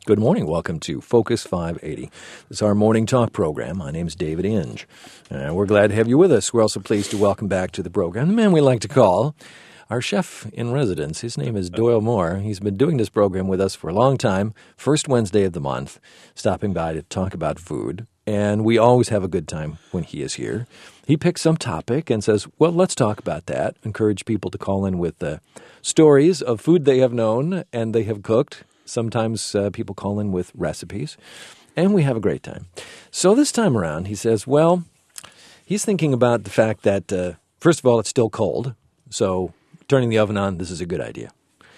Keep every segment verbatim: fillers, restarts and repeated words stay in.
Good morning. Welcome to Focus five eighty. This is our morning talk program. My name is David Inge, and we're glad to have you with us. We're also pleased to welcome back to the program the man we like to call our chef in residence. His name is Doyle Moore. He's been doing this program with us for a long time, first Wednesday of the month, stopping by to talk about food. And we always have a good time when he is here. He picks some topic and says, well, let's talk about that. Encourage people to call in with uh, stories of food they have known and they have cooked. Sometimes uh, people call in with recipes, and we have a great time. So this time around, he says, well, he's thinking about the fact that, uh, first of all, it's still cold, so turning the oven on, this is a good idea.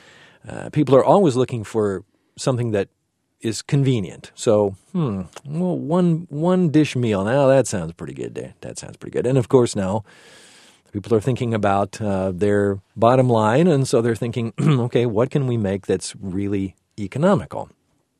Uh, people are always looking for something that is convenient. So, hmm, well, one one dish meal, now that sounds pretty good. Dave. That sounds pretty good. And, of course, now people are thinking about uh, their bottom line, and so they're thinking, okay, what can we make that's really economical?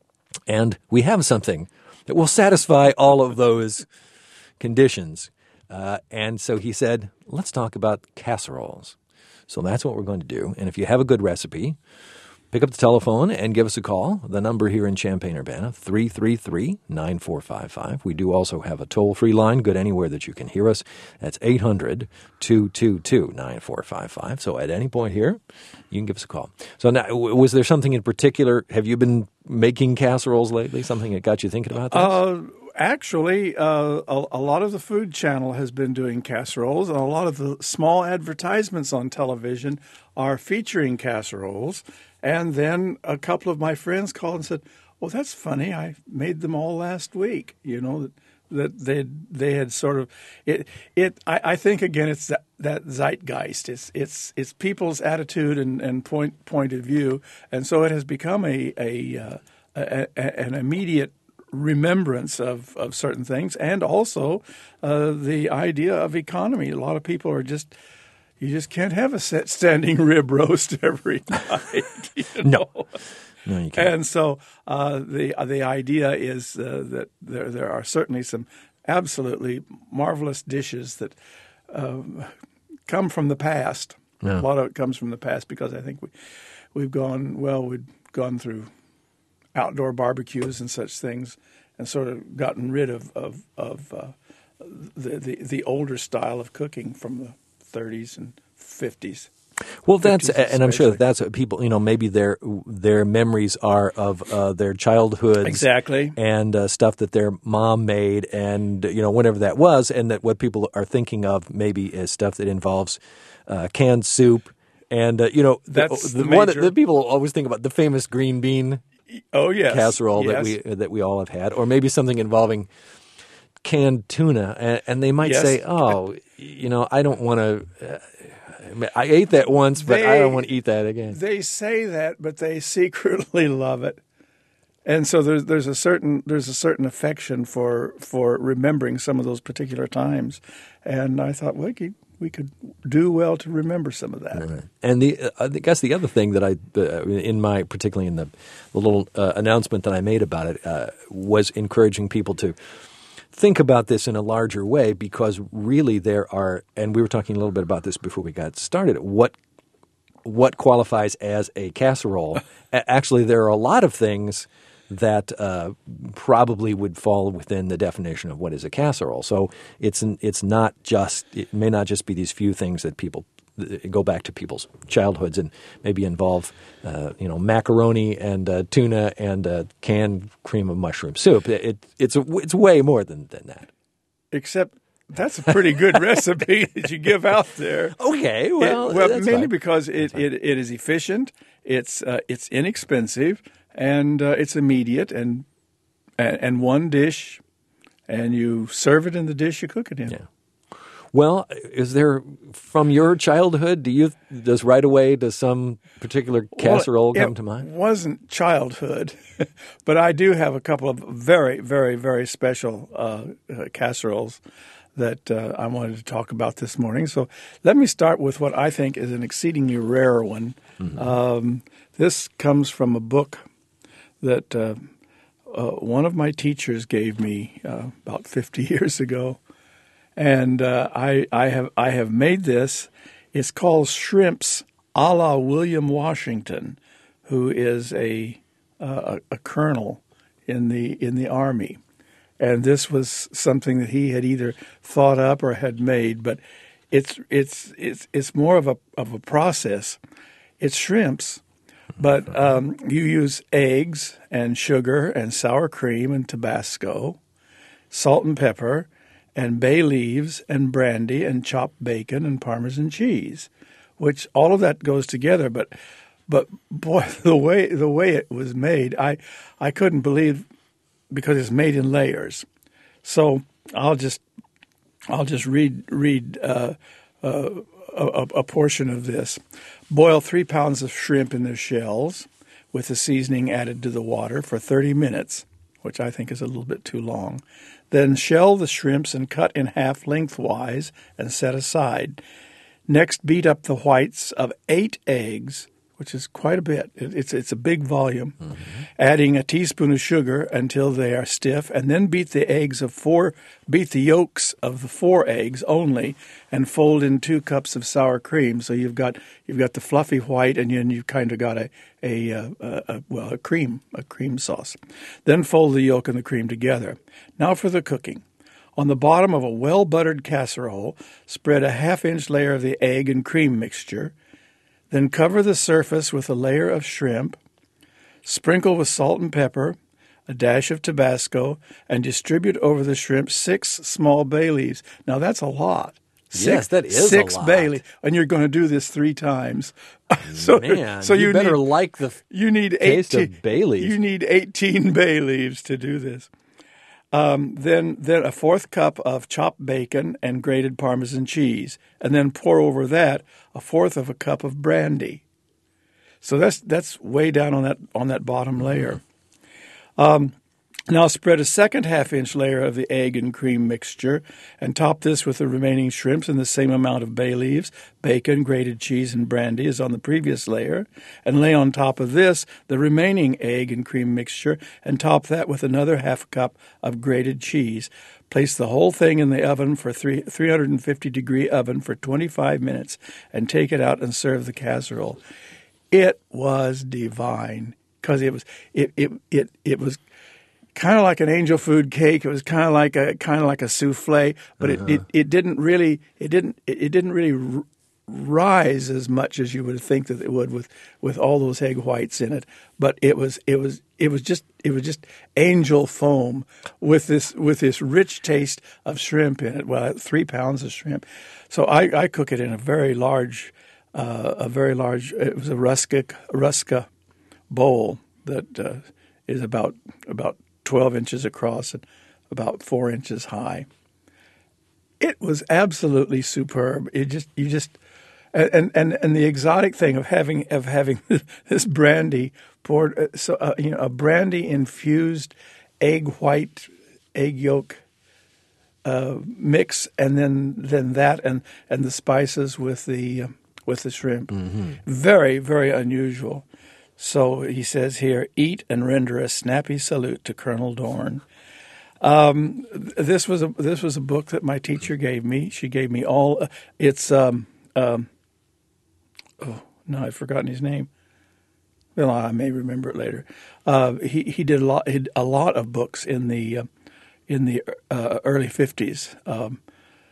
And we have something that will satisfy all of those conditions. Uh, and so he said, let's talk about casseroles. So that's what we're going to do. And if you have a good recipe, pick up the telephone and give us a call. The number here in Champaign-Urbana, three three three, nine four five five. We do also have a toll-free line, good anywhere that you can hear us. That's eight hundred, two two two, nine four five five. So at any point here, you can give us a call. So now, was there something in particular? Have you been making casseroles lately? Something that got you thinking about this? Uh, actually, uh, a, a lot of the Food Channel has been doing casseroles, and a lot of the small advertisements on television are featuring casseroles. And then a couple of my friends called and said, well, that's funny. I made them all last week, you know, that, that they they had sort of it. It I, I think, again, it's that, that zeitgeist. It's it's it's people's attitude and, and point point of view. And so it has become a, a, uh, a, a an immediate remembrance of, of certain things, and also uh, the idea of economy. A lot of people are just You just can't have a set standing rib roast every night. You know? No. No, you can't. And so uh, the uh, the idea is uh, that there there are certainly some absolutely marvelous dishes that uh, come from the past. Yeah. A lot of it comes from the past because I think we we've gone well. We've gone through outdoor barbecues and such things, and sort of gotten rid of of, of uh, the, the the older style of cooking from the thirties and fifties. Well, that's, and I'm sure that that's what people, you know, maybe their their memories are of uh, their childhoods. Exactly. And uh, stuff that their mom made and, you know, whatever that was, and that what people are thinking of maybe is stuff that involves uh, canned soup. And, uh, you know, that's the, the, the one that major... the people always think about, the famous green bean oh, yes. casserole yes. that we that we all have had, or maybe something involving canned tuna, and, and they might yes. say, oh, you know, I don't want to, uh, I ate that once, but they, I don't want to eat that again. They say that, but they secretly love it. And so there's there's a certain there's a certain affection for for remembering some of those particular times. And I thought, well, we could, we could do well to remember some of that. Right. And the uh, I guess the other thing that I, uh, in my, particularly in the, the little uh, announcement that I made about it, uh, was encouraging people to think about this in a larger way, because really there are, and we were talking a little bit about this before we got started, what what qualifies as a casserole. Actually, there are a lot of things that uh, probably would fall within the definition of what is a casserole. So it's it's not just, it may not just be these few things that people go back to people's childhoods and maybe involve, uh, you know, macaroni and uh, tuna and uh, canned cream of mushroom soup. It, it it's a, it's way more than, than that. Except that's a pretty good recipe that you give out there. Okay, well, it, well, that's mainly fine. because it, it, it is efficient, it's uh, it's inexpensive, and uh, it's immediate, and, and and one dish, and you serve it in the dish you cook it in. Yeah. Well, is there, from your childhood, do you, does right away, does some particular casserole well, come to mind? It wasn't childhood, but I do have a couple of very, very, very special uh, uh, casseroles that uh, I wanted to talk about this morning. So let me start with what I think is an exceedingly rare one. Mm-hmm. Um, this comes from a book that uh, uh, one of my teachers gave me uh, about fifty years ago. And uh, I, I have I have made this. It's called Shrimps a la William Washington, who is a uh, a, a colonel in the in the Army, and this was something that he had either thought up or had made. But it's it's it's it's more of a of a process. It's shrimps, but um, you use eggs and sugar and sour cream and Tabasco, salt and pepper, and bay leaves and brandy and chopped bacon and Parmesan cheese, which all of that goes together. But but boy, the way the way it was made, I I couldn't believe, because it's made in layers. So I'll just I'll just read read uh, uh, a, a portion of this. Boil three pounds of shrimp in their shells with the seasoning added to the water for thirty minutes, which I think is a little bit too long. Then shell the shrimps and cut in half lengthwise and set aside. Next, beat up the whites of eight eggs, which is quite a bit. It, it's it's a big volume, mm-hmm. adding a teaspoon of sugar until they are stiff, and then beat the eggs of four, beat the yolks of the four eggs only, and fold in two cups of sour cream. So you've got you've got the fluffy white, and then you've kind of got a a, a, a well a cream a cream sauce. Then fold the yolk and the cream together. Now for the cooking. On the bottom of a well-buttered casserole, spread a half-inch layer of the egg and cream mixture. Then cover the surface with a layer of shrimp, sprinkle with salt and pepper, a dash of Tabasco, and distribute over the shrimp six small bay leaves. Now, that's a lot. Six, yes, that is six a lot. bay leaves, and you're going to do this three times. so, Man, so you, you better need, like the you need taste eighteen, of bay leaves. You need eighteen bay leaves to do this. Um, then, then a fourth cup of chopped bacon and grated Parmesan cheese, and then pour over that a fourth of a cup of brandy. So that's that's way down on that on that bottom layer. Um, now spread a second half-inch layer of the egg and cream mixture, and top this with the remaining shrimps and the same amount of bay leaves, bacon, grated cheese, and brandy as on the previous layer, and lay on top of this the remaining egg and cream mixture, and top that with another half cup of grated cheese. Place the whole thing in the oven for three, three hundred fifty degree oven for twenty-five minutes, and take it out and serve the casserole. It was divine, because it was it it it it was kind of like an angel food cake. It was kind of like a kind of like a souffle, but uh-huh. it, it, it didn't really it didn't it, it didn't really r- rise as much as you would think that it would with, with all those egg whites in it. But it was it was it was just it was just angel foam with this with this rich taste of shrimp in it. Well, three pounds of shrimp. So I, I cook it in a very large uh, a very large. It was a ruska ruska bowl that uh, is about about. twelve inches across and about four inches high. It was absolutely superb. It just you just and and and the exotic thing of having of having this brandy poured, so uh, you know, a brandy infused egg white egg yolk uh, mix, and then then that and and the spices with the uh, with the shrimp. Mm-hmm. Very very unusual. So he says here, eat and render a snappy salute to Colonel Dorn. Um, this was a this was a book that my teacher gave me. She gave me all. Uh, it's um, um, oh no, I've forgotten his name. Well, I may remember it later. Uh, he he did a lot he did a lot of books in the uh, in the uh, early fifties. Um,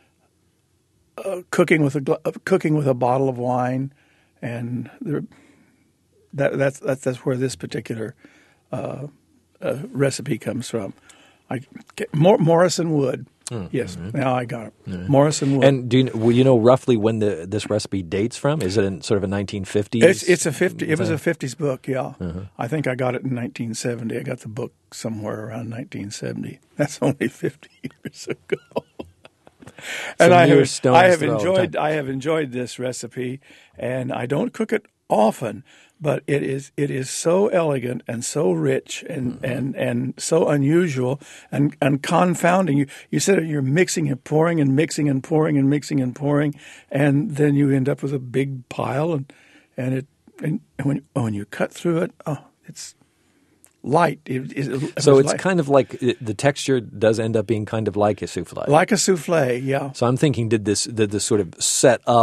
uh, cooking with a uh, cooking with a bottle of wine, and there. That, that's that's that's where this particular uh, uh, recipe comes from. I get, Mor- Morrison Wood. Mm-hmm. Yes, now I got it. Mm-hmm. Morrison Wood. And do you will you know roughly when the this recipe dates from? Is it in sort of a nineteen fifties? It's, it's a fifty. It was a fifties book. Yeah, uh-huh. I think I got it in nineteen seventy. I got the book somewhere around nineteen seventy. That's only fifty years ago. And I have, I have enjoyed I have enjoyed this recipe, and I don't cook it often. But it is it is so elegant and so rich and, mm-hmm. and, and so unusual and, and confounding. You you said you're mixing and pouring and mixing and pouring and mixing and pouring, and then you end up with a big pile, and and it and when when you cut through it, oh, it's light. It, it, it so it's light. kind of like it, the texture does end up being kind of like a souffle. Like a souffle, yeah. So I'm thinking, did this did this sort of set up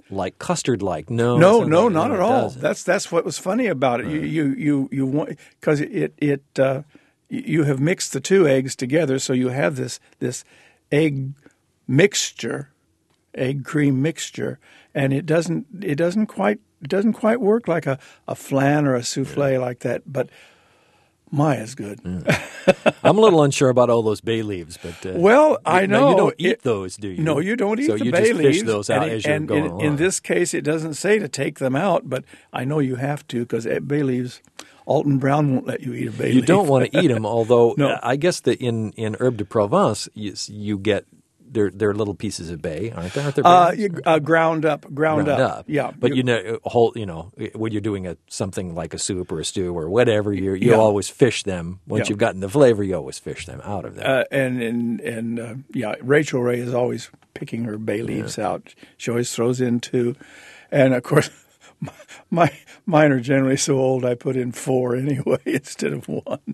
like custard-like. No, it No, sounds no, like- not no, at it all. doesn't. That's that's what was funny about it. You you you you want because it it uh, you have mixed the two eggs together, so you have this this egg mixture, egg cream mixture, and it doesn't it doesn't quite it doesn't quite work like a, a flan or a souffle yeah. like that, but my is good. Yeah. I'm a little unsure about all those bay leaves, but uh, well, you, I know you don't eat it, those, do you? No, you don't eat so the you bay just leaves. fish those out and, as you're and going in, along. in this case, it doesn't say to take them out, but I know you have to because bay leaves. Alton Brown won't let you eat a bay you leaf. You don't want to eat them, although no. I guess that in, in Herbe de Provence, you, you get they're, they're little pieces of bay, aren't they? Aren't there uh, you, uh, ground up, ground, ground up. up. Yeah, but you, you know, whole you know, when you're doing a something like a soup or a stew or whatever, you you yeah. always fish them. Once yeah. you've gotten the flavor, you always fish them out of there. Uh, and and and uh, yeah, Rachel Ray is always picking her bay leaves yeah. out. She always throws in two, and of course. My mine are generally so old I put in four anyway instead of one.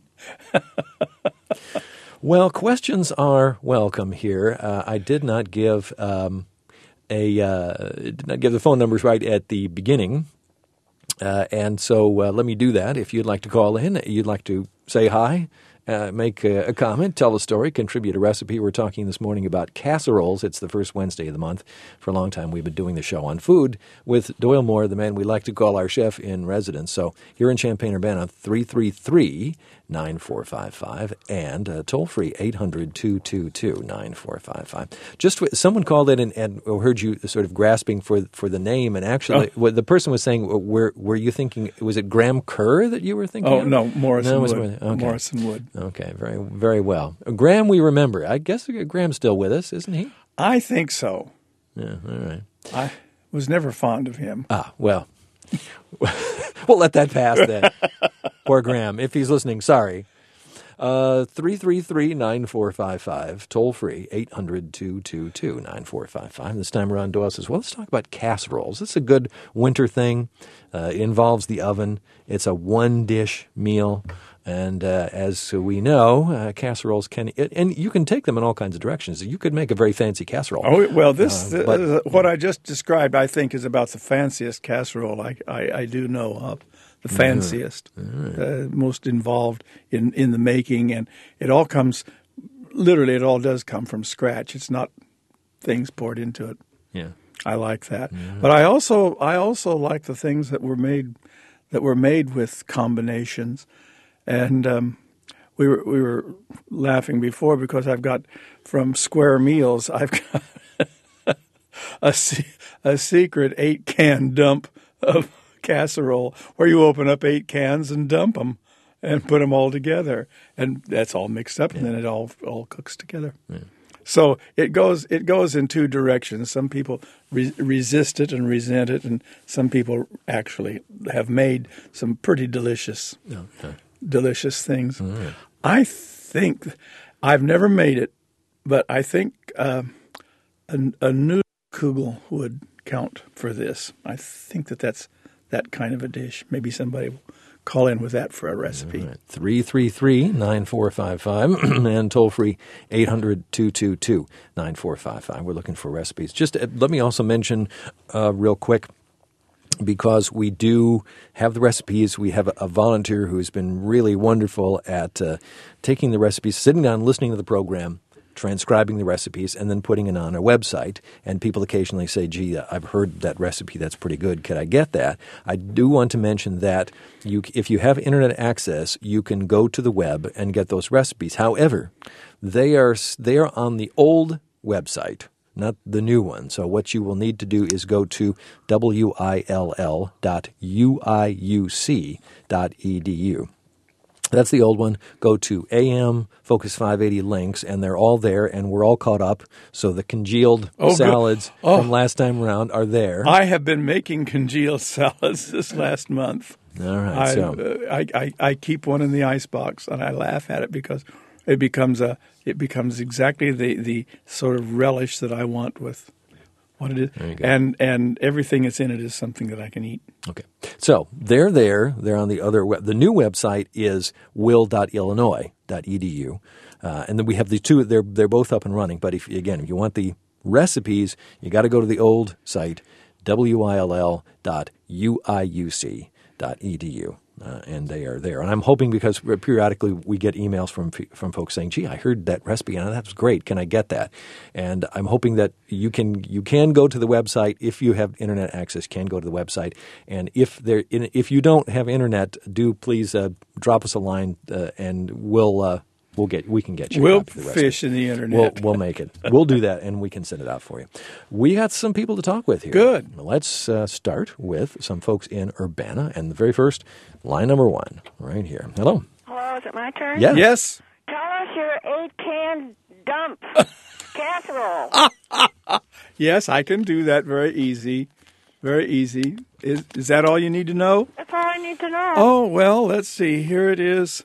Well, questions are welcome here. Uh, I did not give um, a uh, did not give the phone numbers right at the beginning, uh, and so uh, let me do that. If you'd like to call in, you'd like to say hi. Uh, make a, a comment, tell a story, contribute a recipe. We're talking this morning about casseroles. It's the first Wednesday of the month. For a long time, we've been doing the show on food with Doyle Moore, the man we like to call our chef in residence. So here in Champaign-Urbana, three three three, nine four five five and uh, toll-free eight hundred, two two two, nine four five five. Just someone called in and, and heard you sort of grasping for for the name, and actually oh. what the person was saying, were, were you thinking, was it Graham Kerr that you were thinking Oh, of? no, Morrison no, Wood. Okay. Morrison Wood. Okay, very very well. Graham, we remember. I guess Graham's still with us, isn't he? I think so. Yeah, all right. I was never fond of him. Ah, well, we'll let that pass then. Poor Graham. If he's listening, sorry. Uh, three three three, nine four five five, toll free, eight hundred, two two two, nine four five five. This time around, Doyle says, well, let's talk about casseroles. This is a good winter thing. Uh, it involves the oven. It's a one-dish meal. And uh, as we know, uh, casseroles can, and you can take them in all kinds of directions. You could make a very fancy casserole. Oh, well, this, uh, but, uh, what I just described, I think, is about the fanciest casserole I, I, I do know of. The fanciest, mm-hmm. uh, most involved in, in the making. And it all comes, literally, it all does come from scratch. It's not things poured into it. Yeah. I like that. Mm-hmm. But I also I also like the things that were made that were made with combinations. And um, we were we were laughing before because I've got from Square Meals I've got a a secret eight can dump of casserole where you open up eight cans and dump them and put them all together, and that's all mixed up, yeah. and then it all all cooks together. Yeah. So it goes it goes in two directions. Some people re- resist it and resent it, and some people actually have made some pretty delicious. Okay. delicious things. Mm. I think, I've never made it, but I think uh, a, a Nudelkugel would count for this. I think that that's that kind of a dish. Maybe somebody will call in with that for a recipe. Right. three three three, nine four five five and toll free eight hundred, two two two, nine four five five. We're looking for recipes. Just uh, let me also mention uh, real quick, because we do have the recipes. We have a, a volunteer who's been really wonderful at uh, taking the recipes, sitting down, listening to the program, transcribing the recipes, and then putting it on our website. And people occasionally say, gee, I've heard that recipe. That's pretty good. Could I get that? I do want to mention that you, if you have internet access, you can go to the web and get those recipes. However, they are they are on the old website, not the new one. So what you will need to do is go to W I L L dot U I U C dot E D U. That's the old one. Go to A M Focus five eighty links, and they're all there, and we're all caught up. So the congealed oh, salads oh. from last time around are there. I have been making congealed salads this last month. All right. I, so uh, I, I, I keep one in the icebox, and I laugh at it because it becomes a it becomes exactly the, the sort of relish that I want with what it is. There you go. And and everything that's in it is something that I can eat. Okay. So they're there. They're on the other web. The new website is will dot illinois dot e d u. Uh, and then we have the two. They're they're both up and running. But if again, if you want the recipes, you got to go to the old site, W I L L dot U I U C dot E D U. Uh, and they are there. And I'm hoping, because periodically we get emails from from folks saying, gee, I heard that recipe and that's great. Can I get that? And I'm hoping that you can you can go to the website if you have internet access, can go to the website. And if there if you don't have internet, do please uh, drop us a line uh, and we'll uh, we'll get we can get you. We'll a copy of the fish recipe. in the internet. We'll, we'll make it. We'll do that and we can send it out for you. We got some people to talk with here. Good. Let's uh, start with some folks in Urbana. And the very first, line number one, right here. Hello. Hello, is it my turn? Yes. Yes. Tell us your eight-can dump casserole. Yes, I can do that very easy. Very easy. Is is that all you need to know? That's all I need to know. Oh, well, let's see. Here it is.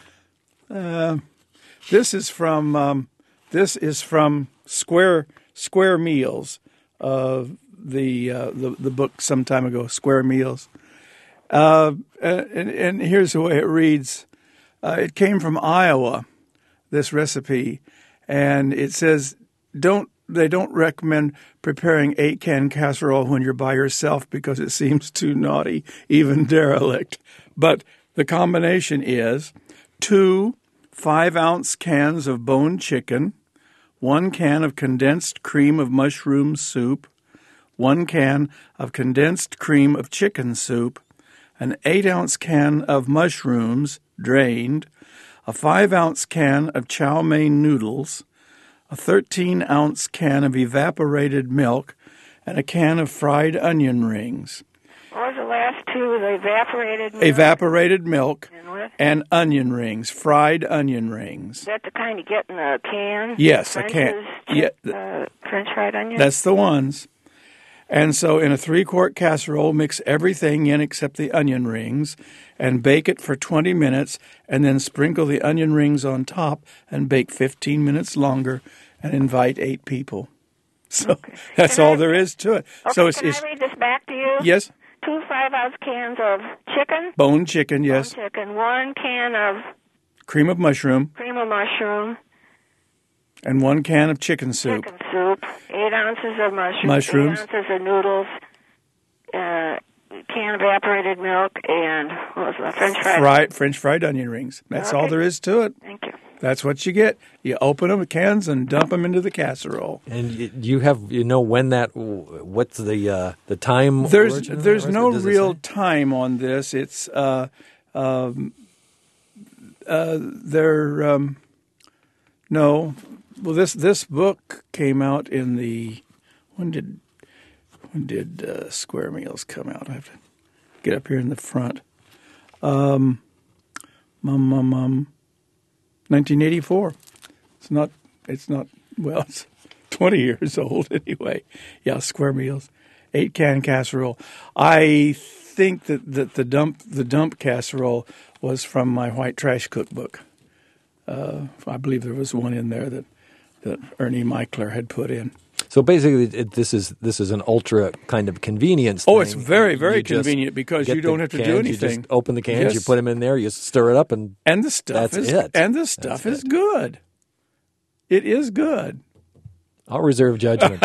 Uh, this is from um, this is from Square Square Meals, uh, the, uh, the the book some time ago, Square Meals. Uh, and, and here's the way it reads. Uh, it came from Iowa, this recipe, and it says, "Don't they don't recommend preparing eight-can casserole when you're by yourself because it seems too naughty, even derelict. But the combination is two five-ounce cans of boned chicken, one can of condensed cream of mushroom soup, one can of condensed cream of chicken soup, an eight-ounce can of mushrooms, drained, a five-ounce can of chow mein noodles, a thirteen-ounce can of evaporated milk, and a can of fried onion rings." What was the last two? The evaporated milk? Evaporated milk And what? and onion rings, fried onion rings. Is that the kind you get in a can? Yes, a French's, can. Yeah, th- Uh, French fried onion? That's the ones. And so in a three-quart casserole, mix everything in except the onion rings and bake it for twenty minutes, and then sprinkle the onion rings on top and bake fifteen minutes longer and invite eight people. So Okay. that's Can all I- there is to it. Okay, so it's, can it's I read this back to you? yes, Two five-ounce cans of chicken. boned chicken, yes, Boned chicken. One can of cream of mushroom, cream of mushroom. and one can of chicken soup. Chicken soup. Eight ounces of mushrooms. Mushrooms. Eight ounces of noodles. Uh, can of evaporated milk. And what was the French fries? Fried, French fried onion rings. That's all Okay. there is to it. Thank you. That's what you get. You open them cans and dump them into the casserole. And y- you have you know when that what's the uh, the time? There's origin of there's the no recipe? Does it real say? time on this. It's uh, um, uh, there. Um, no, well this this book came out in the when did when did uh, Square Meals come out? I have to get up here in the front. Um, mum mum mum. nineteen eighty-four. It's not. It's not. Well, it's twenty years old anyway. Yeah, Square Meals, eight can casserole. I think that, that the dump the dump casserole was from my white trash cookbook. Uh, I believe there was one in there that that Ernie Michler had put in. So basically, it, this is this is an ultra kind of convenience. Oh, thing. it's very, very You just convenient because get you don't the have to cans, do You anything. just open the cans, Yes. you put them in there, you stir it up, and And the stuff That's is it. and the stuff That's is it. good. It is good. I'll reserve judgment.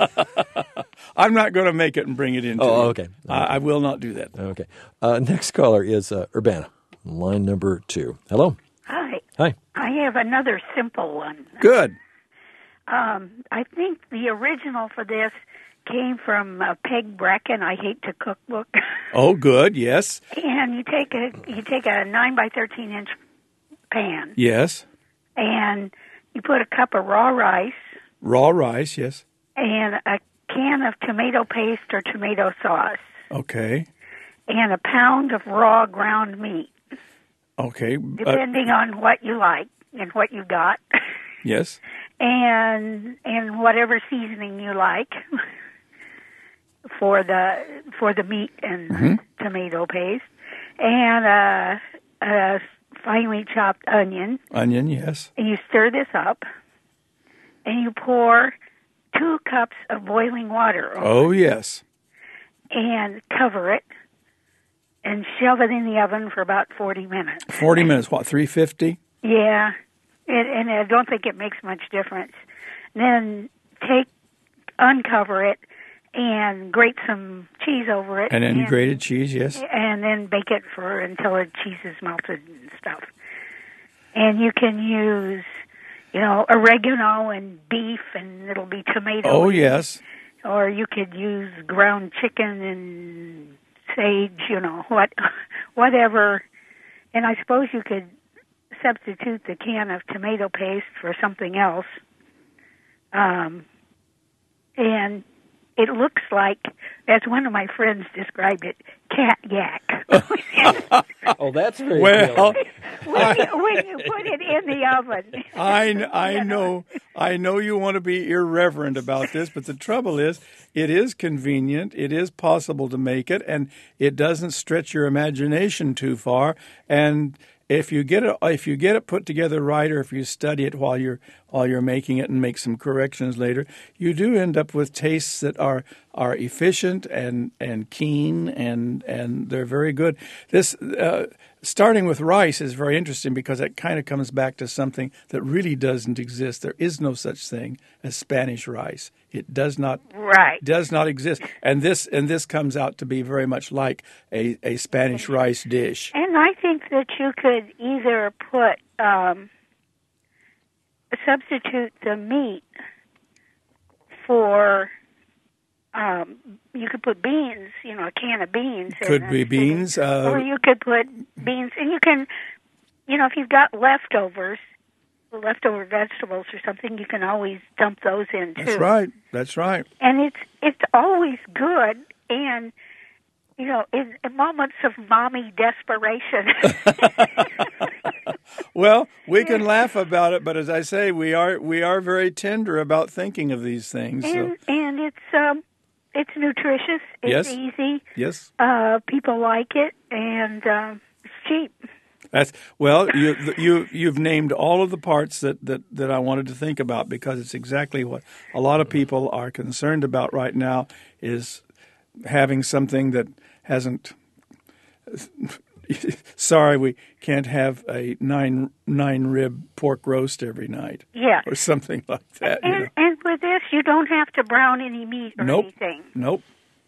I'm not going to make it and bring it into. Oh, you. okay. I, I will not do that. Okay. Uh, next caller is uh, Urbana, line number two. Hello. Hi. Hi. I have another simple one. Good. Um, I think the original for this came from uh, Peg Bracken, I Hate to Cook book. Oh, good. Yes. And you take a you take a nine by thirteen inch pan, Yes. and you put a cup of raw rice Raw rice. Yes. and a can of tomato paste or tomato sauce, Okay. and a pound of raw ground meat, Okay. Uh, depending on what you like and what you got. yes. and and whatever seasoning you like for the for the meat and Mm-hmm. tomato paste, and uh, a finely chopped onion. Onion. Yes. And you stir this up, and you pour two cups of boiling water over Oh, yes. and cover it, and shove it in the oven for about forty minutes. Forty minutes. What? Three fifty. Yeah, and, and I don't think it makes much difference. Then take, uncover it, and grate some cheese over it. And then and, grated cheese, yes. And then bake it for until the cheese is melted and stuff. And you can use, you know, oregano and beef, and it'll be tomato. Oh, yes. Or you could use ground chicken and sage, you know, what, whatever. And I suppose you could substitute the can of tomato paste for something else. Um, and it looks like, as one of my friends described it, cat yak. Oh, that's very well. when, you, when you put it in the oven. I, I know, I know you want to be irreverent about this, but the trouble is, it is convenient. It is possible to make it, and it doesn't stretch your imagination too far. And if you get it, if you get it put together right, or if you study it while you're while you're making it and make some corrections later, you do end up with tastes that are are efficient and and keen, and and they're very good. This uh, starting with rice is very interesting because it kind of comes back to something that really doesn't exist. There is no such thing as Spanish rice. It does not right. does not exist, and this and this comes out to be very much like a, a Spanish rice dish. And I think that you could either put um, substitute the meat for um, you could put beans, you know, a can of beans. Could in be it. beans, uh, or you could put beans, and you can, you know, if you've got leftovers. leftover vegetables or something, you can always dump those in too. That's right. That's right. And it's it's always good, and you know, in, in moments of mommy desperation. Well, we can laugh about it, but as I say, we are we are very tender about thinking of these things. And so. and it's um it's nutritious. It's Yes. easy. Yes. Uh, people like it, and uh, it's cheap. That's well, you you you've named all of the parts that, that, that I wanted to think about, because it's exactly what a lot of people are concerned about right now, is having something that hasn't. Sorry, we can't have a nine nine rib pork roast every night. Yeah. Or something like that. And you know. and with this, you don't have to brown any meat or Nope. anything. Nope.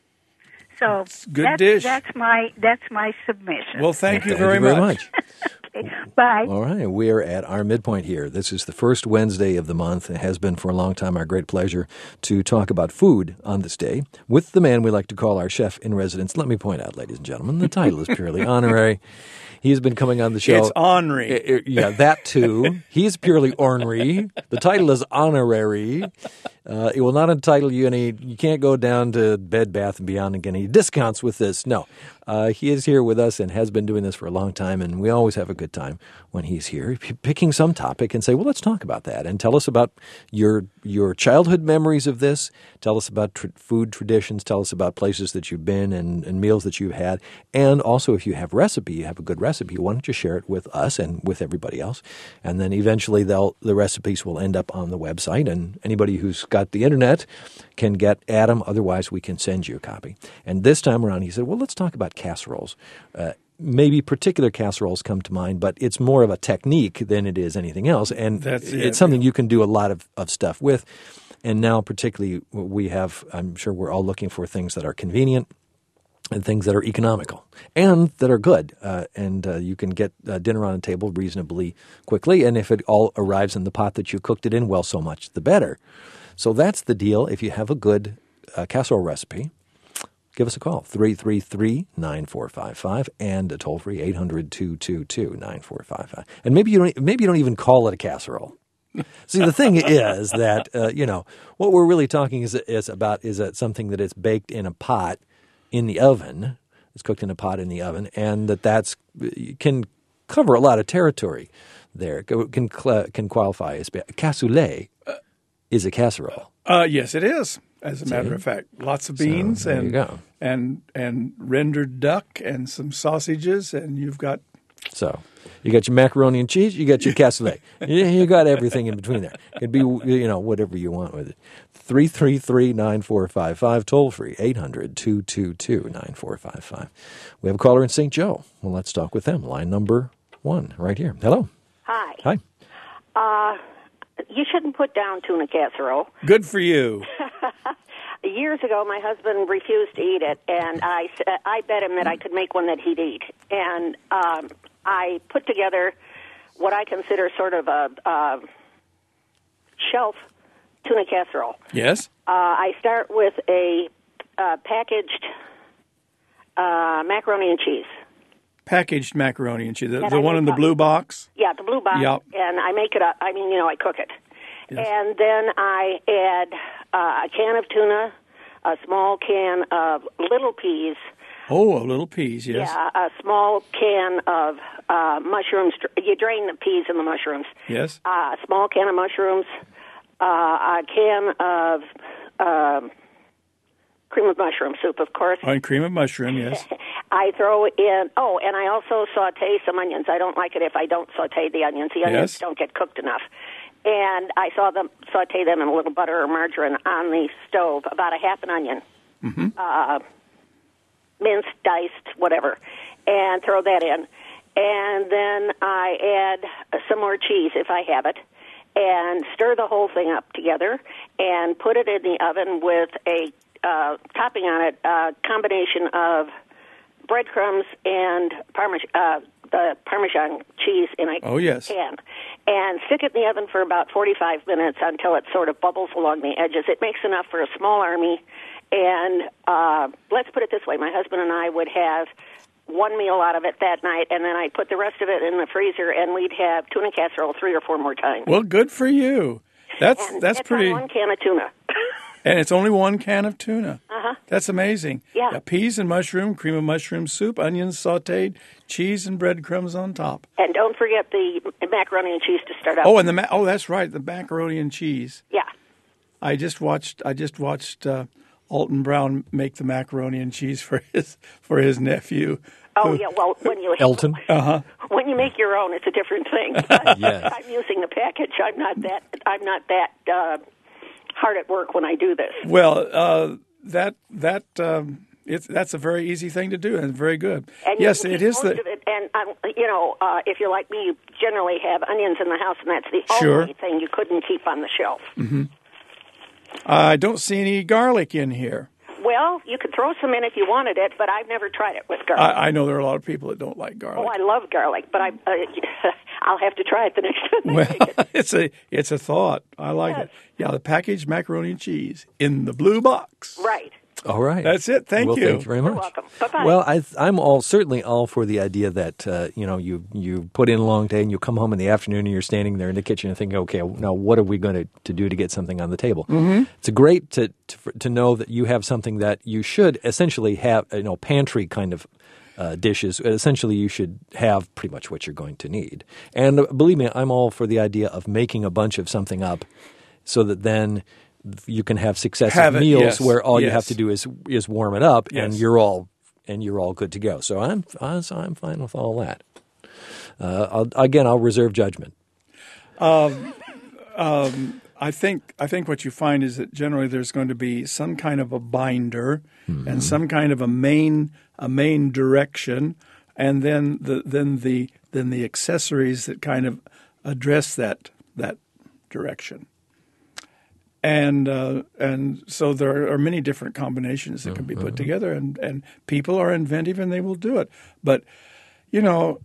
So It's a good that's, dish. That's my that's my submission. Well, thank you Thank very you very much. much. Okay, bye. All right, we are at our midpoint here. This is the first Wednesday of the month. It has been for a long time our great pleasure to talk about food on this day with the man we like to call our chef in residence. Let me point out, ladies and gentlemen, the title is purely honorary. He's been coming on the show. It's ornery. I- I- yeah, that too. He's purely ornery. The title is honorary. Uh, it will not entitle you any. You can't go down to Bed Bath and Beyond and get any discounts with this. No, uh, he is here with us and has been doing this for a long time, and we always have a good time when he's here, P- picking some topic and say, "Well, let's talk about that," and tell us about your your childhood memories of this. Tell us about tr- food traditions. Tell us about places that you've been and, and meals that you've had, and also if you have recipe, you have a good recipe. Why don't you share it with us and with everybody else? And then eventually, they'll the recipes will end up on the website, and anybody who's got the internet can get at them. Otherwise, we can send you a copy. And this time around, he said, well, let's talk about casseroles. Uh, maybe particular casseroles come to mind, but it's more of a technique than it is anything else. And That's it. it's something you can do a lot of, of stuff with. And now particularly we have, I'm sure we're all looking for things that are convenient and things that are economical and that are good. Uh, and uh, you can get uh, dinner on a table reasonably quickly. And if it all arrives in the pot that you cooked it in, well, so much the better. So that's the deal. If you have a good uh, casserole recipe, give us a call, three three three, nine four five five, and a toll-free eight hundred, two two two, nine four five five. And maybe you don't maybe you don't even call it a casserole. See, the thing is that, uh, you know, what we're really talking is, is about is that something that is baked in a pot in the oven. It's cooked in a pot in the oven, and that that's can cover a lot of territory there. It can can qualify as cassoulet is a casserole. Uh, yes, it is. As a matter of fact, lots of beans So, there you and go. and and rendered duck and some sausages, and you've got So you got your macaroni and cheese, you got your cassoulet. you, you got everything in between there. It could be, you know, whatever you want with it. three three three, nine four five five, toll free, eight hundred, two two two, nine four five five. We have a caller in Saint Joe. Well, let's talk with them. Line number one right here. Hello. Hi. Hi. Uh, you shouldn't put down tuna casserole. good for you. years ago, my husband refused to eat it, and I, I bet him that I could make one that he'd eat. And um, I put together what I consider sort of a uh, shelf tuna casserole. Yes. Uh, I start with a uh, packaged uh, macaroni and cheese. Packaged macaroni and cheese. The, And the I one make in the up- blue box? Yeah, the blue box. Yep. And I make it up. I mean, you know, I cook it. Yes. And then I add uh, a can of tuna, a small can of little peas, Oh, a little peas, yes. yeah, a small can of uh, mushrooms. You drain the peas and the mushrooms. Yes. Uh, a small can of mushrooms, uh, a can of um cream of mushroom soup, of course. Oh, and cream of mushroom, yes. I throw in, oh, and I also saute some onions. I don't like it if I don't saute the onions. The onions Yes. don't get cooked enough. And I saw them saute them in a little butter or margarine on the stove, about a half an onion, Mm-hmm. uh, minced, diced, whatever, and throw that in. And then I add some more cheese if I have it, and stir the whole thing up together, and put it in the oven with a uh, topping on it, a combination of breadcrumbs and parmesan, uh, the Parmesan cheese in a Oh, yes. pan, and stick it in the oven for about forty-five minutes until it sort of bubbles along the edges. It makes enough for a small army, and uh, let's put it this way, my husband and I would have one meal out of it that night, and then I'd put the rest of it in the freezer, and we'd have tuna casserole three or four more times. Well, good for you. That's and that's it's pretty. on one can of tuna. And it's only one can of tuna. Uh-huh. That's amazing. Yeah. Peas and mushroom, cream of mushroom soup, onions sautéed, cheese and breadcrumbs on top. And don't forget the macaroni and cheese to start out. Oh, and the ma- oh, that's right, the macaroni and cheese. Yeah. I just watched. I just watched uh, Alton Brown make the macaroni and cheese for his for his nephew. Oh, yeah, well, when you Elton? Uh-huh. when you make your own, it's a different thing. Yes. I'm using the package. I'm not that. I'm not that uh, hard at work when I do this. Well, uh, that that um, it's that's a very easy thing to do, and it's very good. And you Yes, can it keep is most the. of it, and um, you know, uh, if you're like me, you generally have onions in the house, and that's the Sure. only thing you couldn't keep on the shelf. Mm-hmm. I don't see any garlic in here. Well, you could throw some in if you wanted it, but I've never tried it with garlic. I, I know there are a lot of people that don't like garlic. oh, I love garlic, but I, uh, I'll have to try it the next time I make Well, it. it's a it's a thought. I like Yes. it. Yeah, the packaged macaroni and cheese in the blue box. Right. All right. That's it. Thank well, you. Thank you very much. You're welcome. Bye-bye. Well, I, I'm all certainly all for the idea that uh, you know you you put in a long day and you come home in the afternoon and you're standing there in the kitchen and thinking, okay, now what are we going to, to do to get something on the table? Mm-hmm. It's great to, to to know that you have something that you should essentially have, you know, pantry kind of uh, dishes. Essentially, you should have pretty much what you're going to need. And uh, believe me, I'm all for the idea of making a bunch of something up, so that then you can have successive Have it, meals yes, where all you yes. have to do is is warm it up, and Yes. you're all and you're all good to go. So I'm uh, so I'm fine with all that. Uh, I'll, again, I'll reserve judgment. I think I think what you find is that generally there's going to be some kind of a binder Mm-hmm. and some kind of a main a main direction, and then the then the then the accessories that kind of address that that direction. And uh, and so there are many different combinations that can be put together, and, and people are inventive and they will do it. But, you know,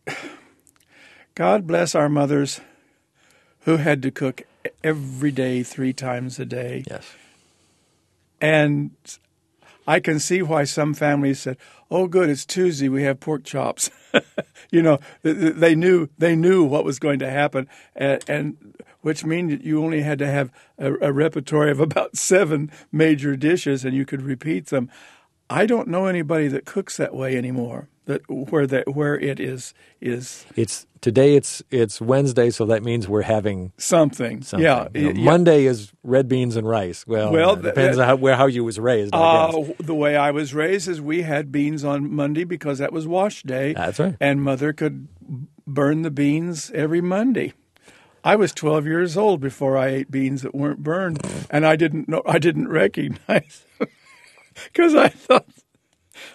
God bless our mothers who had to cook every day, three times a day. Yes. And I can see why some families said, "Oh, good, it's Tuesday. We have pork chops." you know, th- th- they knew they knew what was going to happen, and, and which means that you only had to have a, a repertoire of about seven major dishes, and you could repeat them. I don't know anybody that cooks that way anymore. That where that where it is is It's today. It's it's Wednesday, so that means we're having something. something. Yeah, You know, yeah. Monday is red beans and rice. Well, Well, it depends that- on how, where how you was raised. I Uh, guess. the way I was raised is we had beans on Monday because that was wash day. That's right. And Mother could burn the beans every Monday. I was twelve years old before I ate beans that weren't burned, and I didn't know. I didn't recognize because I thought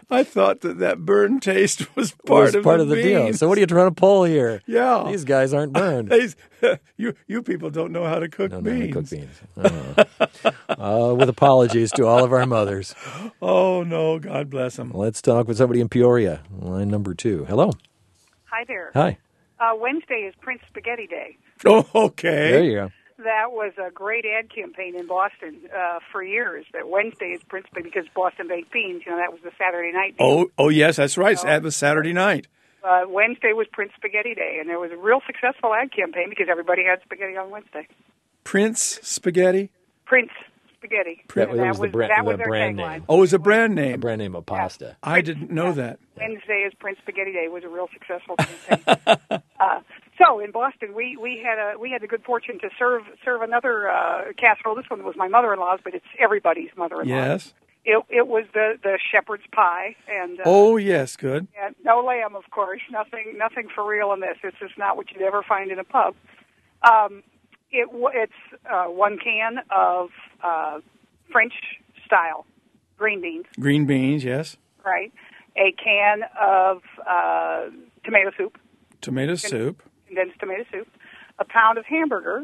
I thought that that burn taste was part was of part the of the deal. beans. So what are you trying to pull here? Yeah. These guys aren't burned. These- you you people don't know how to cook No, no, beans. they cook beans. Uh, uh, with apologies to all of our mothers. Oh no, God bless them. Let's talk with somebody in Peoria. Line number two. Hello. Hi there. Hi. Uh, Wednesday is Prince Spaghetti Day. Oh, okay. There you go. That was a great ad campaign in Boston uh, for years. That Wednesday is Prince Spaghetti because Boston baked beans. You know, that was the Saturday night. Deal. Oh, oh yes, that's right. Oh. That was Saturday night. Uh, Wednesday was Prince Spaghetti Day, and there was a real successful ad campaign because everybody had spaghetti on Wednesday. Prince Spaghetti. Prince Spaghetti. That And was, was the brand, that was the their brand tagline. name. Oh, it was a brand name. A brand name of pasta. I didn't know that. Wednesday is Prince Spaghetti Day was a real successful campaign. uh, so in Boston, we, we had a we had the good fortune to serve serve another uh, casserole. This one was my mother-in-law's, but it's everybody's mother-in-law. Yes. It it was the, the shepherd's pie, and uh, Oh, yes, good. and no lamb, of course. Nothing nothing for real in this. It's just not what you'd ever find in a pub. Um, it wa- it's uh, one can of uh, French style green beans, Green beans, yes. right? A can of uh, tomato soup, Tomato soup. condensed tomato soup, a pound of hamburger,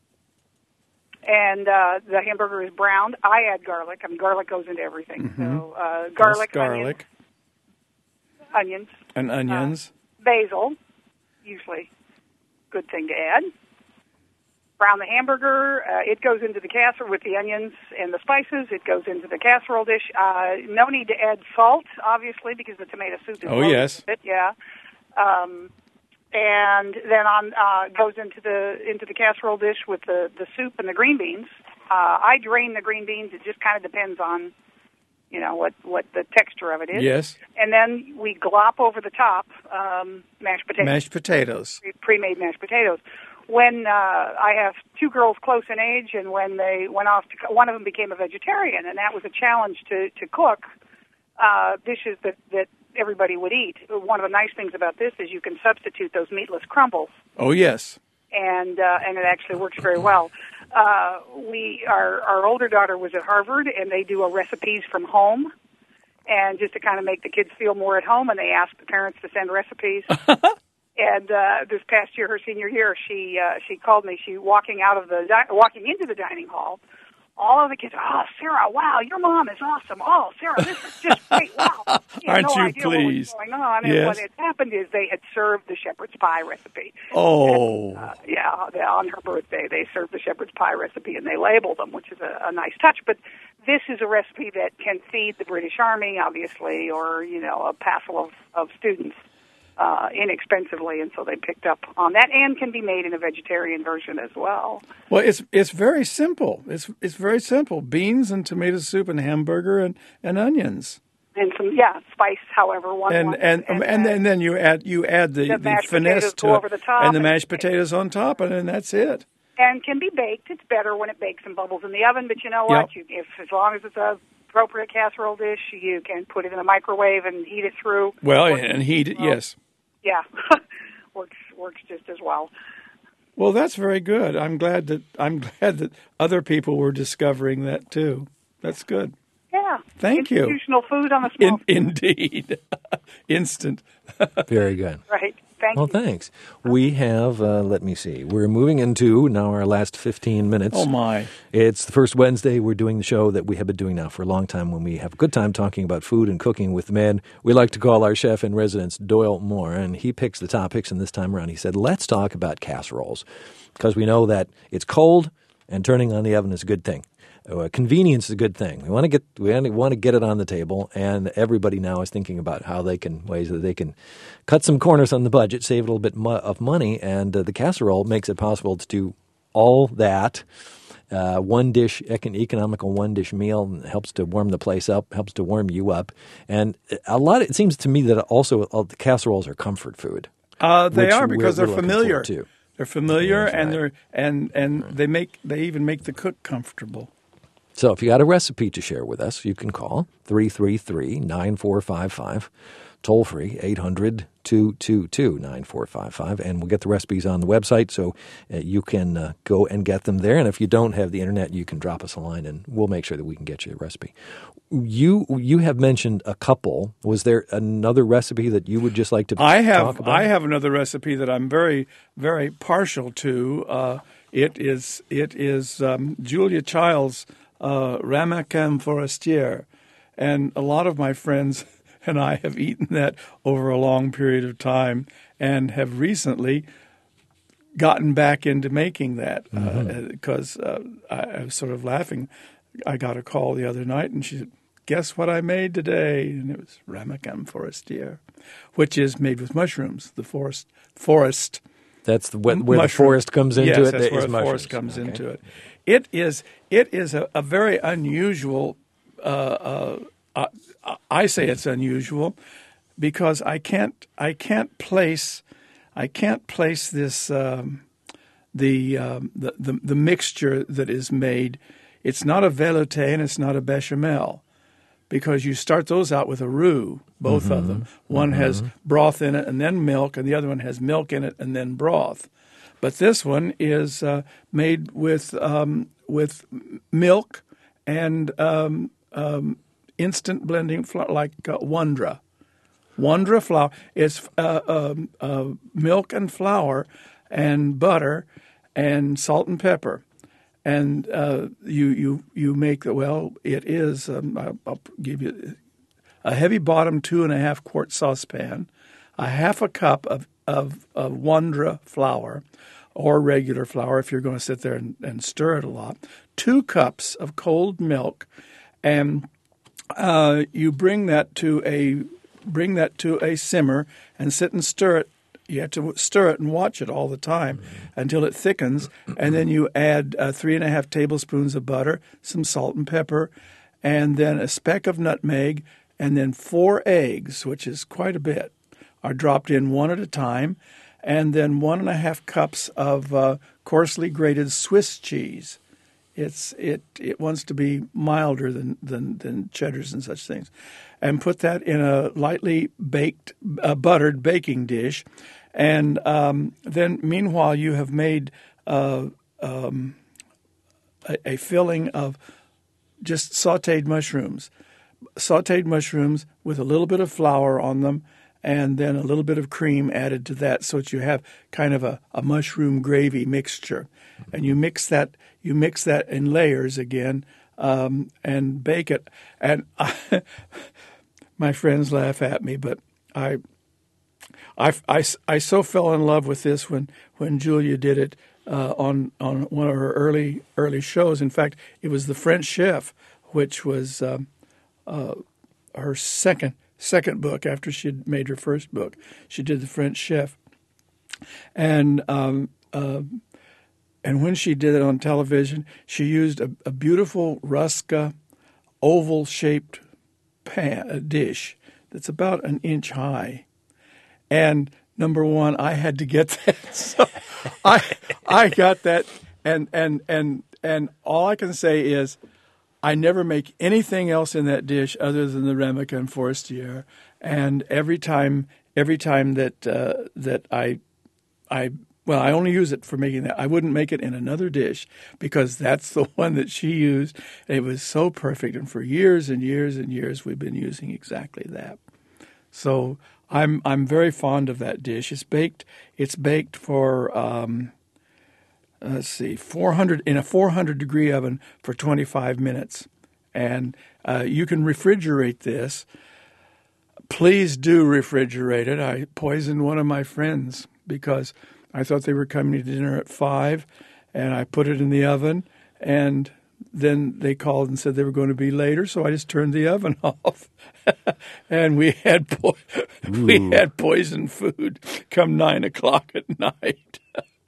and uh, the hamburger is browned. I add garlic. I mean, garlic goes into everything. So uh, garlic, Yes, garlic. onions, onions, And onions. basil, usually good thing to add. Brown the hamburger. Uh, it goes into the casserole with the onions and the spices. It goes into the casserole dish. Uh, no need to add salt, obviously, because the tomato soup is Oh, loaded yes. with it. Yeah. Um, and then on uh, goes into the into the casserole dish with the, the soup and the green beans. Uh, I drain the green beans. It just kind of depends on, you know, what, what the texture of it is. Yes. And then we glop over the top um, mashed potatoes. Mashed potatoes. Pre-made mashed potatoes. When uh, I have two girls close in age, and when they went off to, one of them became a vegetarian, and that was a challenge to to cook uh, dishes that that everybody would eat. One of the nice things about this is you can substitute those meatless crumbles, Oh, yes. and uh, and it actually works very well. Uh, we our our older daughter was at Harvard, and they do a recipes from home, and just to kind of make the kids feel more at home, and they ask the parents to send recipes. And uh, this past year, her senior year, she uh, she called me. She walking out of the di- walking into the dining hall. All of the kids, oh, Sarah, wow, your mom is awesome. Oh, Sarah, this is just great. Wow. You Aren't no you idea what was pleased? going on. And Yes. what had happened is they had served the shepherd's pie recipe. Oh. Uh, yeah, they, on her birthday, they served the shepherd's pie recipe, and they labeled them, which is a, a nice touch. But this is a recipe that can feed the British Army, obviously, or, you know, a passel of, of students. Uh, inexpensively, and so they picked up on that, and can be made in a vegetarian version as well. Well, it's it's very simple. It's it's very simple. Beans and tomato soup and hamburger and, and onions. And some, yeah, spice, however, one And one. and and, and then, then you add you add the, The the, mashed finesse potatoes to go it, over the top and the and- mashed potatoes on top, and then that's it. and can be baked. It's better when it bakes and bubbles in the oven, but you know what? Yep. You, if as long as it's a appropriate casserole dish, you can put it in the microwave and heat it through. Well, Works and heat it, well. yes. Yeah, works works just as well. Well, that's very good. I'm glad that I'm glad that other people were discovering that too. That's good. Yeah. Thank you. Institutional food on a small In, indeed, instant. Very good. right. Thank Well, you. thanks. We have, uh, let me see, we're moving into now our last fifteen minutes. Oh my! It's the first Wednesday. We're doing the show that we have been doing now for a long time when we have a good time talking about food and cooking with men. We like to call our chef in residence Doyle Moore, and he picks the topics. And this time around, he said, let's talk about casseroles because we know that it's cold and turning on the oven is a good thing. Uh, convenience is a good thing. We want to get we want to get it on the table, and everybody now is thinking about how they can ways that they can cut some corners on the budget, save a little bit mo- of money, and uh, the casserole makes it possible to do all that. Uh, one dish, econ- economical one dish meal helps to warm the place up, helps to warm you up, and a lot. Of, it seems to me that also all the casseroles are comfort food. Uh, they which are because we're- they're we're looking familiar. forward to. They're familiar, That's and right. they're and and they make they even make the cook comfortable. So if you got a recipe to share with us, you can call three three three, nine four five five. toll free, eight hundred, two two two, nine four five five. And we'll get the recipes on the website, so uh, you can uh, go and get them there. And if you don't have the internet, you can drop us a line, and we'll make sure that we can get you a recipe. You you have mentioned a couple. Was there another recipe that you would just like to I have, talk about? I have another recipe that I'm very, very partial to. Uh, it is it is um, Julia Child's uh, Ramequin Forestier. And a lot of my friends and I have eaten that over a long period of time and have recently gotten back into making that because mm-hmm. uh, uh, I, I was sort of laughing. I got a call the other night, and she said, "Guess what I made today?" And it was Ramequin Forestier, which is made with mushrooms. The forest, forest. That's the, where mushroom. the forest comes into yes, it. That's where the mushrooms. forest comes okay. into it. It is. It is a, a very unusual. Uh, uh, I say it's unusual because I can't. I can't place. I can't place this. Um, the, um, the the the mixture that is made. It's not a velouté and it's not a bechamel, because you start those out with a roux, both mm-hmm. of them. One mm-hmm. has broth in it and then milk, and the other one has milk in it and then broth. But this one is uh, made with um, with milk and um, um, instant blending flour, like uh, Wondra. Wondra flour is uh, um, uh, milk and flour and butter and salt and pepper. And uh, you you you make the well. It is. Um, I'll, I'll give you a heavy bottom two and a half quart saucepan, a half a cup of of, of Wondra flour, or regular flour if you're going to sit there and, and stir it a lot. Two cups of cold milk, and uh, you bring that to a bring that to a simmer and sit and stir it. You have to stir it and watch it all the time until it thickens, and then you add uh, three and a half tablespoons of butter, some salt and pepper, and then a speck of nutmeg, and then four eggs, which is quite a bit, are dropped in one at a time, and then one and a half cups of uh, coarsely grated Swiss cheese. It's it it wants to be milder than than, than cheddars and such things, and put that in a lightly baked, uh, buttered baking dish. And um, then, meanwhile, you have made uh, um, a, a filling of just sautéed mushrooms. Sautéed mushrooms with a little bit of flour on them, and then a little bit of cream added to that, so that you have kind of a, a mushroom gravy mixture. And you mix that you mix that in layers again, um, and bake it. And I, my friends laugh at me, but I. I, I, I so fell in love with this when, when Julia did it uh, on on one of her early early shows. In fact, it was The French Chef, which was um, uh, her second second book after she had made her first book. She did The French Chef, and um, uh, and when she did it on television, she used a, a beautiful Ruska oval shaped pan a dish that's about an inch high. And number one, I had to get that. So I I got that, and and and and all I can say is, I never make anything else in that dish other than the Ramequin Forestier. And every time every time that uh, that I I well, I only use it for making that. I wouldn't make it in another dish because that's the one that she used. And it was so perfect, and for years and years and years, we've been using exactly that. So. I'm I'm very fond of that dish. It's baked. It's baked for um, let's see, four hundred in a four hundred degree oven for twenty-five minutes, and uh, you can refrigerate this. Please do refrigerate it. I poisoned one of my friends because I thought they were coming to dinner at five, and I put it in the oven, and then they called and said they were going to be later, so I just turned the oven off, and we had po- we had poisoned food come nine o'clock at night.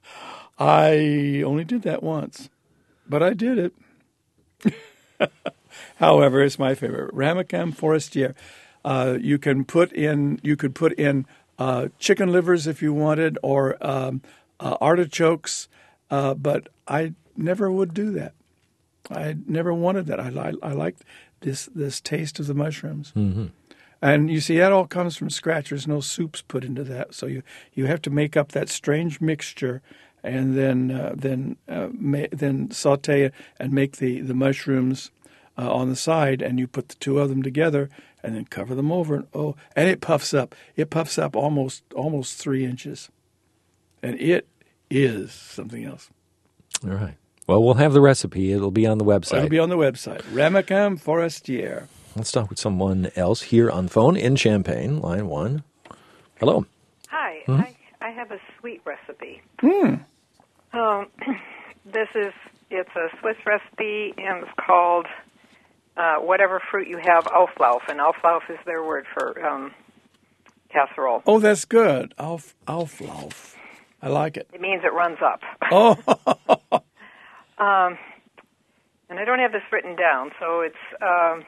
I only did that once, but I did it. However, it's my favorite, Ramequin Forestier. Uh, you can put in you could put in uh, chicken livers if you wanted, or um, uh, artichokes, uh, but I never would do that. I never wanted that. I, I, I liked this this taste of the mushrooms. Mm-hmm. And you see, that all comes from scratch. There's no soups put into that. So you, you have to make up that strange mixture and then uh, then uh, ma- then saute it and make the, the mushrooms uh, on the side. And you put the two of them together and then cover them over. And oh, and it puffs up. It puffs up almost almost three inches. And it is something else. All right. Well, we'll have the recipe. It'll be on the website. It'll be on the website. Ramequin Forestier. Let's talk with someone else here on phone in Champaign, line one. Hello. Hi. Hmm? I, I have a sweet recipe. Hmm. Um, this is, it's a Swiss recipe, and it's called uh, whatever fruit you have, Auflauf. And Auflauf is their word for um, casserole. Oh, that's good. Auf, Auflauf. I like it. It means it runs up. Oh. um, and I don't have this written down, so it's... Um,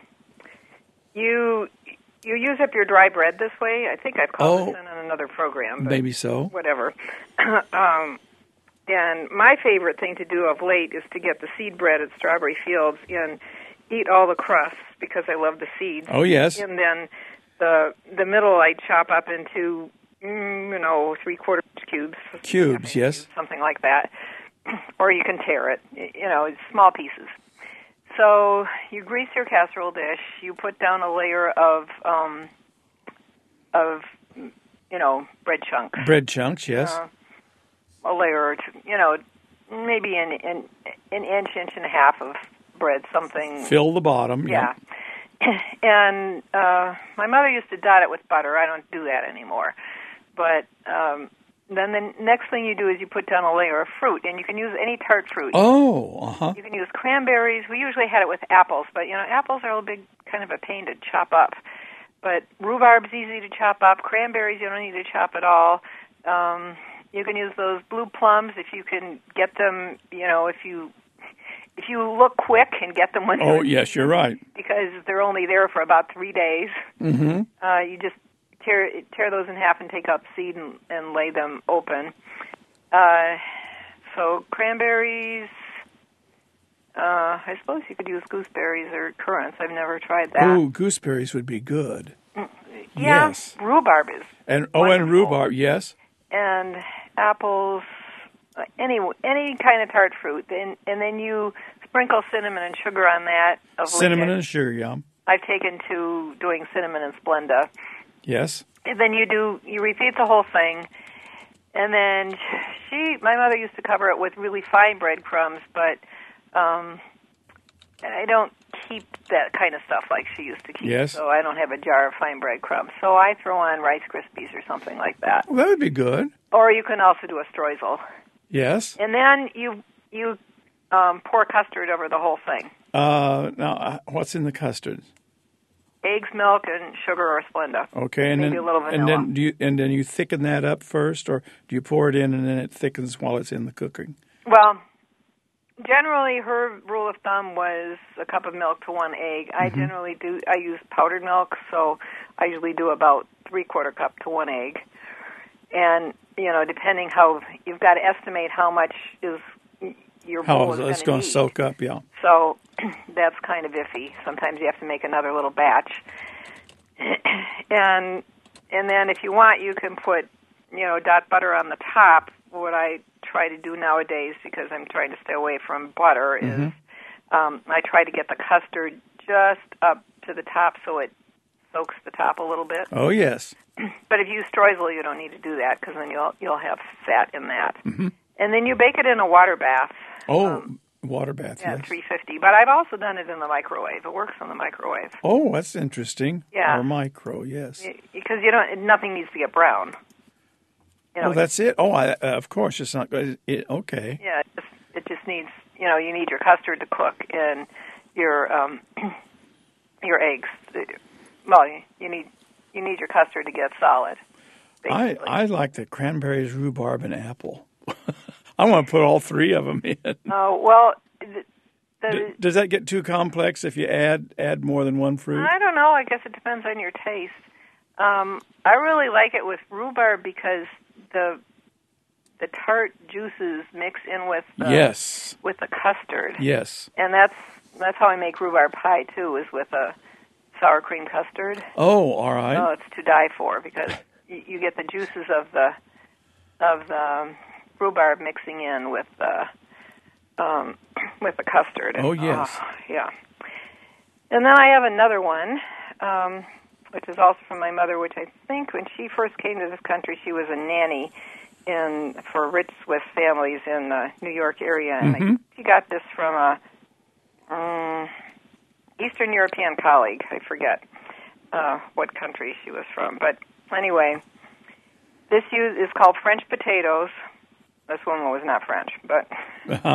You you use up your dry bread this way. I think I've called Oh, this in on another program. But maybe so. Whatever. um, and my favorite thing to do of late is to get the seed bread at Strawberry Fields and eat all the crusts because I love the seeds. Oh, yes. And then the the middle I chop up into, mm, you know, three-quarter cubes. Cubes, yes. Something like that. Or you can tear it, you know, it's small pieces. So you grease your casserole dish. You put down a layer of, um, of, you know, bread chunks. Bread chunks, yes. Uh, a layer, or two, you know, maybe an, an an inch, inch and a half of bread, something. Fill the bottom. Yeah. And uh, my mother used to dot it with butter. I don't do that anymore. But um, then the next thing you do is you put down a layer of fruit, and you can use any tart fruit. Oh, uh-huh. You can use cranberries. We usually had it with apples, but, you know, apples are a big kind of a pain to chop up. But rhubarb's easy to chop up. Cranberries you don't need to chop at all. Um, you can use those blue plums if you can get them, you know, if you if you look quick and get them when Oh, they're yes, you're right. because they're only there for about three days. Mm-hmm. Uh, you just tear tear those in half and take out seed and, and lay them open. Uh, so cranberries, uh, I suppose you could use gooseberries or currants. I've never tried that. Oh, gooseberries would be good. Yeah, yes. rhubarb is. And oh, wonderful. and rhubarb, yes. And apples, uh, any any kind of tart fruit. And, and then you sprinkle cinnamon and sugar on that. Of Cinnamon liquid. and sugar, yeah. I've taken to doing cinnamon and Splenda. Yes. And then you do, you repeat the whole thing. And then she, my mother used to cover it with really fine breadcrumbs, but um, I don't keep that kind of stuff like she used to keep. Yes. So I don't have a jar of fine breadcrumbs. So I throw on Rice Krispies or something like that. Well, that would be good. Or you can also do a streusel. Yes. And then you you um, pour custard over the whole thing. Uh, now, uh, what's in the custard? Eggs, milk, and sugar or Splenda. Okay, and Maybe then a little vanilla. and then do you and then you thicken that up first, or do you pour it in and then it thickens while it's in the cooking? Well, generally her rule of thumb was a cup of milk to one egg. I Mm-hmm. generally do. I use powdered milk, so I usually do about three quarter cup to one egg. And you know, depending how you've got to estimate how much is your bowl How is it's going going to soak up? Yeah. So that's kind of iffy. Sometimes you have to make another little batch. and and then if you want, you can put, you know, dot butter on the top. What I try to do nowadays, because I'm trying to stay away from butter, Mm-hmm. is um, I try to get the custard just up to the top so it soaks the top a little bit. Oh yes. But if you use streusel, you don't need to do that because then you'll you'll have fat in that. Mm-hmm. And then you bake it in a water bath. Oh, Um, water bath. Yeah, Yes. three fifty. But I've also done it in the microwave. It works in the microwave. Oh, that's interesting. Yeah. Or micro, yes. Because you don't, nothing needs to get brown. You know, Oh, that's it. Oh, I, uh, of course, it's not good. It, okay. Yeah, it just, it just needs, you know, you need your custard to cook and your um, your eggs. Well, you need you need your custard to get solid. I, Basically. I like the cranberries, rhubarb, and apple. I want to put all three of them in. Oh well, the, the, D- does that get too complex if you add add more than one fruit? I don't know. I guess it depends on your taste. Um, I really like it with rhubarb because the the tart juices mix in with the, Yes. with the custard. Yes. And that's that's how I make rhubarb pie too, is with a sour cream custard. Oh, all right. Oh, it's to die for because you, you get the juices of the of the rhubarb mixing in with the um, with the custard. Oh, yes. Oh, yeah. And then I have another one, um, which is also from my mother, which I think when she first came to this country, she was a nanny in for rich Swiss families in the New York area, and Mm-hmm. I, she got this from a um, Eastern European colleague. I forget uh, what country she was from, but anyway, this use is called French potatoes. This woman was not French, but Uh-huh.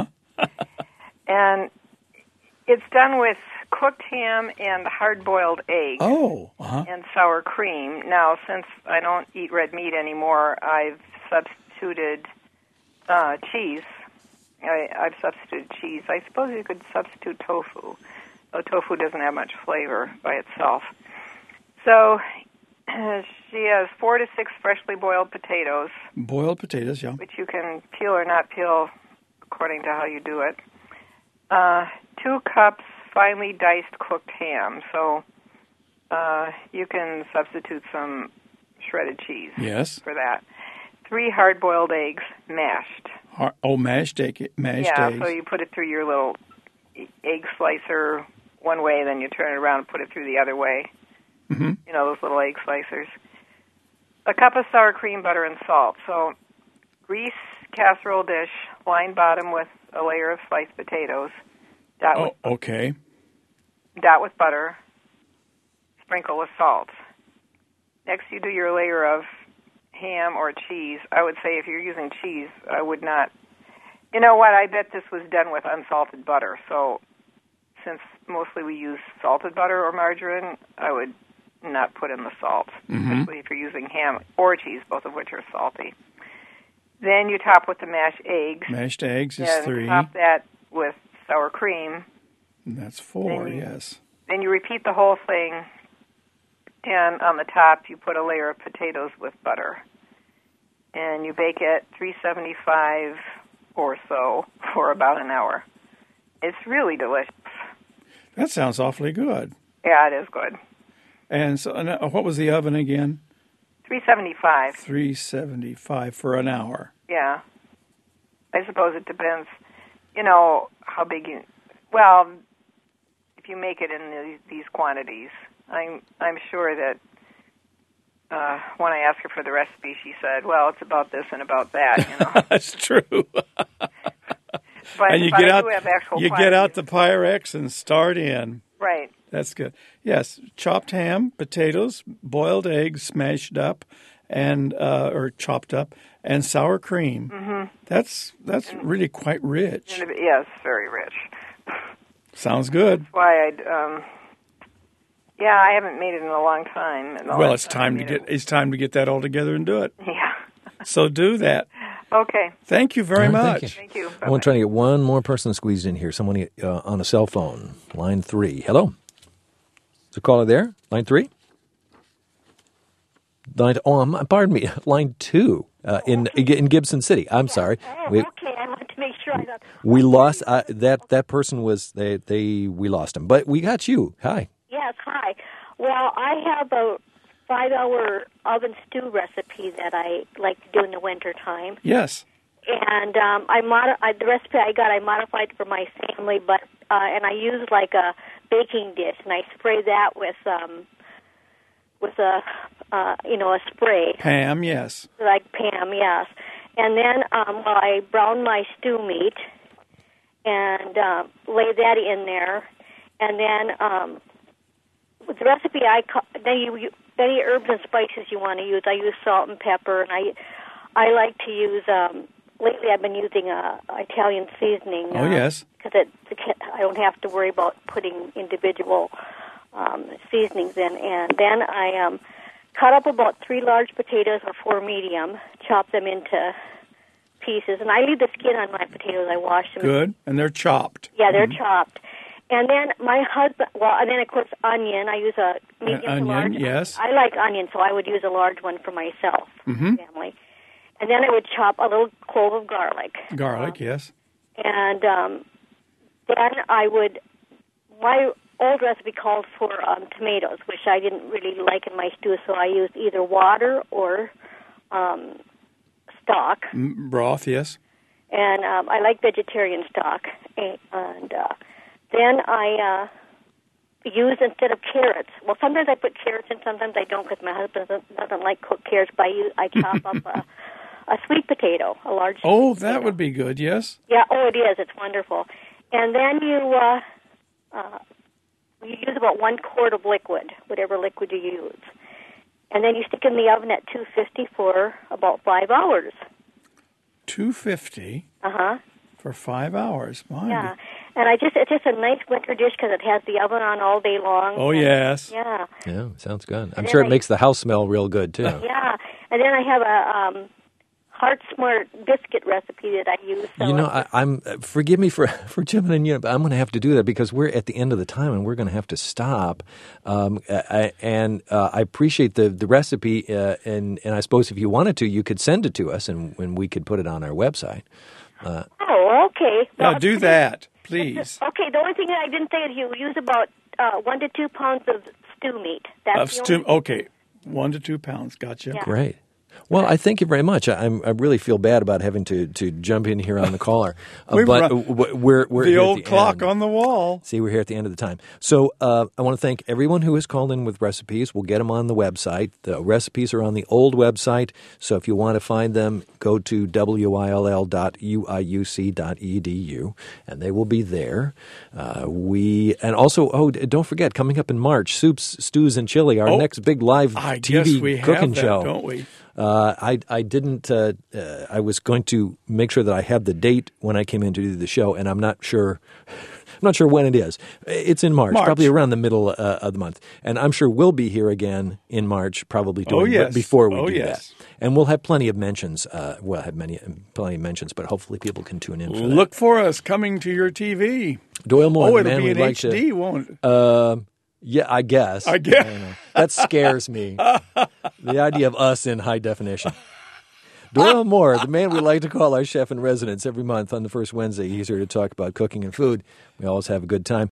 and it's done with cooked ham and hard-boiled egg Oh, uh-huh. and sour cream. Now, since I don't eat red meat anymore, I've substituted uh, cheese. I, I've substituted cheese. I suppose you could substitute tofu, though tofu doesn't have much flavor by itself. So she has four to six freshly boiled potatoes, Boiled potatoes, yeah. which you can peel or not peel according to how you do it. Uh, two cups finely diced cooked ham. So uh, you can substitute some shredded cheese Yes. for that. Three hard-boiled eggs, mashed. Har- Oh, mashed egg, mashed yeah, eggs. so you put it through your little e- egg slicer one way, then you turn it around and put it through the other way. Mm-hmm. You know, those little egg slicers. A cup of sour cream, butter, and salt. So grease casserole dish, line bottom with a layer of sliced potatoes. Dot, Oh, with, okay. dot with butter. Sprinkle with salt. Next, you do your layer of ham or cheese. I would say if you're using cheese, I would not. You know what? I bet this was done with unsalted butter. So since mostly we use salted butter or margarine, I would not put in the salt, Mm-hmm. especially if you're using ham or cheese, both of which are salty. Then you top with the mashed eggs. Mashed eggs is and three. top that with sour cream. And that's four, Then you- yes. Then you repeat the whole thing, and on the top you put a layer of potatoes with butter. And you bake it three seventy-five or so for about an hour. It's really delicious. That sounds awfully good. Yeah, it is good. And so, and, uh, what was the oven again? three seventy-five. three seventy-five for an hour. Yeah. I suppose it depends, you know, how big you... Well, if you make it in these, these quantities, I'm I'm sure that uh, when I asked her for the recipe, she said, well, it's about this and about that, you know. That's true. But, and you but get I out, do have actual you quantities. get out the Pyrex and start in. Right. That's good. Yes, chopped ham, potatoes, boiled eggs, smashed up, and uh, or chopped up, and sour cream. Mm-hmm. That's that's really quite rich. And it- yes, very rich. Sounds good. That's why I'd... Um, yeah, I haven't made it in a long time. And the Well, last it's time I to made get it's time to get that all together and do it. it- Yeah. So do that. Okay. Thank you very All right, much. thank Thank you. I want to try to get one more person squeezed in here. Someone uh, on a cell phone. Line three. Hello? Is the caller there? Line three? Line, oh, um, pardon me. Line two uh, in in Gibson City. I'm sorry. Oh, We, okay. I want to make sure I got. we lost uh, that that person was they they we lost him, but we got you. Hi. Yes, hi. Well, I have a five-hour oven stew recipe that I like to do in the winter time, Yes. and um, I, modi- I the recipe I got I modified for my family, but uh, and I use like a baking dish, and I spray that with um with a uh, you know a spray. Pam, yes. Like Pam, yes. And then um, well, I brown my stew meat and uh, lay that in there. And then um, with the recipe, I ca- then you, you any herbs and spices you want to use. I use salt and pepper, and I I like to use. Um, lately, I've been using uh, Italian seasoning. Oh, uh, yes. because it, I don't have to worry about putting individual um, seasonings in. And then I um, cut up about three large potatoes or four medium, chop them into pieces, and I leave the skin on my potatoes. I wash them. Good. And they're chopped. Yeah, they're chopped. And then my husband, well, and then of course onion. I use a medium to onion, large. yes. I like onion, so I would use a large one for myself, Mm-hmm. family. And then I would chop a little clove of garlic. Garlic, yes. And um, then I would, my old recipe called for um, tomatoes, which I didn't really like in my stew, so I used either water or um, stock. Mm, broth, yes. And um, I like vegetarian stock. And uh, then I uh, use, instead of carrots, well, sometimes I put carrots in, sometimes I don't, because my husband doesn't, doesn't like cooked carrots, but I, use, I chop up a, a sweet potato, a large sweet Oh, potato. that would be good, yes. Yeah, oh, it is. It's wonderful. And then you, uh, uh, you use about one quart of liquid, whatever liquid you use. And then you stick in the oven at two fifty for about five hours. two fifty Uh-huh. for five hours. My Yeah. And I just it's just a nice winter dish because it has the oven on all day long. Oh, and, yes. Yeah. Yeah, sounds good. I'm then sure it I- makes the house smell real good, too. Yeah. And then I have a um, Heart Smart biscuit recipe that I use. So You know, I, I'm uh, forgive me for for jumping in, you know, but I'm going to have to do that because we're at the end of the time and we're going to have to stop. Um, I, and uh, I appreciate the the recipe, uh, and and I suppose if you wanted to, you could send it to us, and, and we could put it on our website. Uh, Oh, okay. Now, Well, do that, please. Okay, the only thing that I didn't say is you use about uh, one to two pounds of stew meat. That's Of the stew. only- Okay, one to two pounds. Gotcha. Yeah. Great. Well, I thank you very much. I, I'm, I really feel bad about having to, to jump in here on the caller, uh, We've but run- w- we're we're the here at old the clock end. on the wall. See, we're here at the end of the time. So uh, I want to thank everyone who has called in with recipes. We'll get them on the website. The recipes are on the old website. So if you want to find them, go to W I L L dot U I U C dot E D U, and they will be there. Uh, we and also, oh, d- don't forget, coming up in March, Soups, Stews, and Chili, our Oh, next big live I T guess V we cooking have that, show. don't we? Uh, I I didn't. Uh, uh, I was going to make sure that I had the date when I came in to do the show, and I'm not sure. I'm not sure when it is. It's in March, March. probably around the middle uh, of the month, and I'm sure we'll be here again in March, probably doing Oh, yes. before we Oh, do yes. that. And we'll have plenty of mentions. Uh, we'll have many plenty of mentions, but hopefully people can tune in for that. Look for us coming to your T V. Doyle Moore, Oh, the it'll man be we'd in like H D, to- won't it? Uh, yeah, I guess. I guess. don't know. That scares me. The idea of us in high definition. Doyle Moore, the man we like to call our chef in residence every month on the first Wednesday. He's here to talk about cooking and food. We always have a good time.